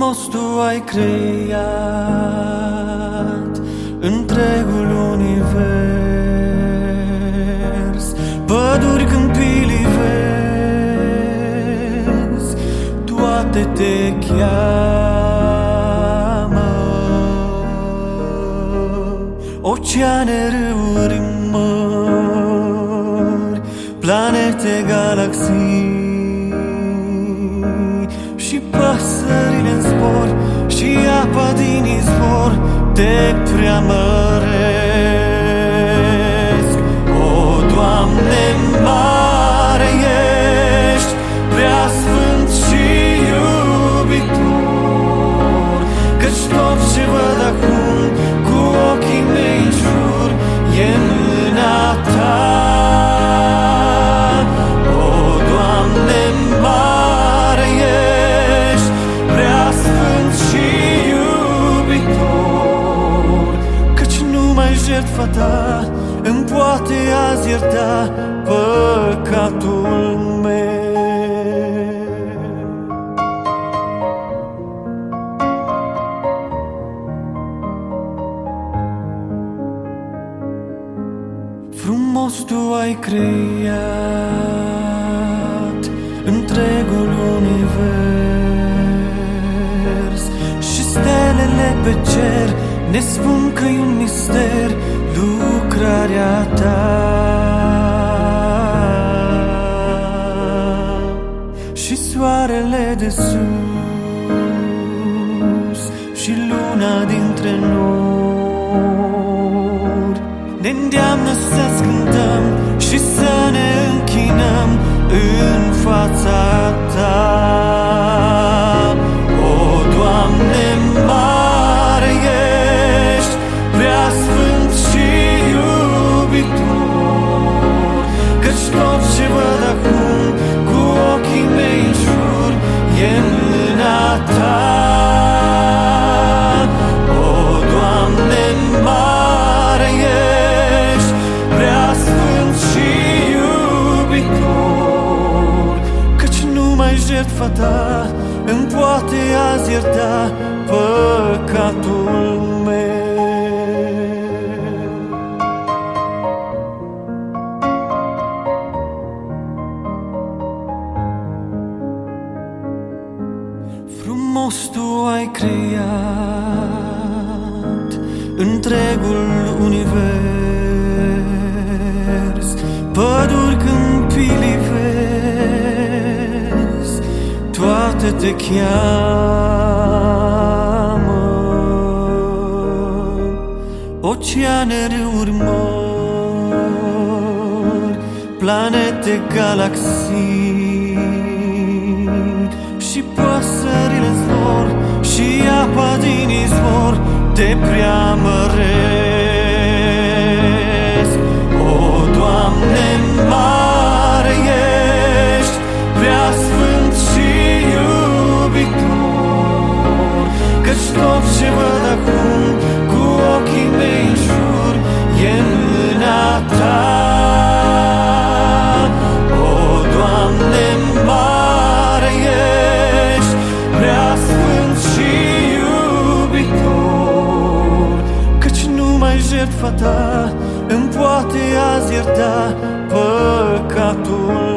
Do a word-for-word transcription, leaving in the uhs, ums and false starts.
Frumos Tu ai creat întregul univers, păduri, câmpii, vezi, toate te cheamă. Oceane, râuri, mări, planete, galaxii și păsările în zbor și apa din izvor te preamăresc. O, Doamne, mare ești, prea sfânt și iubitor, căci tot ce văd acum cu ochii mei în jur e mâna Ta. Jertfa Ta îmi poate azi ierta păcatul meu. Frumos Tu ai creat întregul univers și stelele pe cer ne spun că-i un mister lucrarea Ta. Și soarele de sus și luna dintre nori ne îndeamnă să cântăm și să ne închinăm în fața Ta. O, Doamne, mare ești, prea sfânt și iubitor, căci tot ce văd acum cu ochii mei în jur e mâna Ta. O, Doamne, mare ești, prea sfânt și iubitor, căci numai jertfa Ta îmi poate azi ierta păcatul meu. Frumos Tu ai creat întregul univers, păduri, câmpii, vezi, toate te cheamă. Oceane, râuri, mări, planete, galaxii și păsările în zbor și apa din izvor te preamăresc. O, Doamne, mare ești, prea sfânt și iubitor, căci tot ce văd acum cu ochii mei în jur e mâna Ta. O, Doamne, mare ești, prea sfânt și iubitor, căci numai jertfa Ta îmi poate azi ierta păcatul